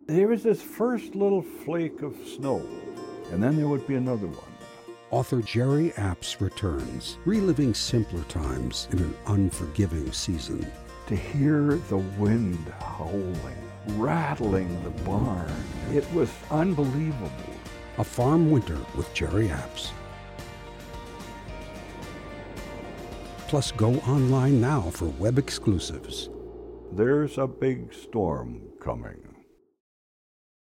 There was this first little flake of snow, and then there would be another one. Author Jerry Apps returns, reliving simpler times in an unforgiving season. To hear the wind howling, rattling the barn, it was unbelievable. A Farm Winter with Jerry Apps. Plus, go online now for web exclusives. There's a big storm coming.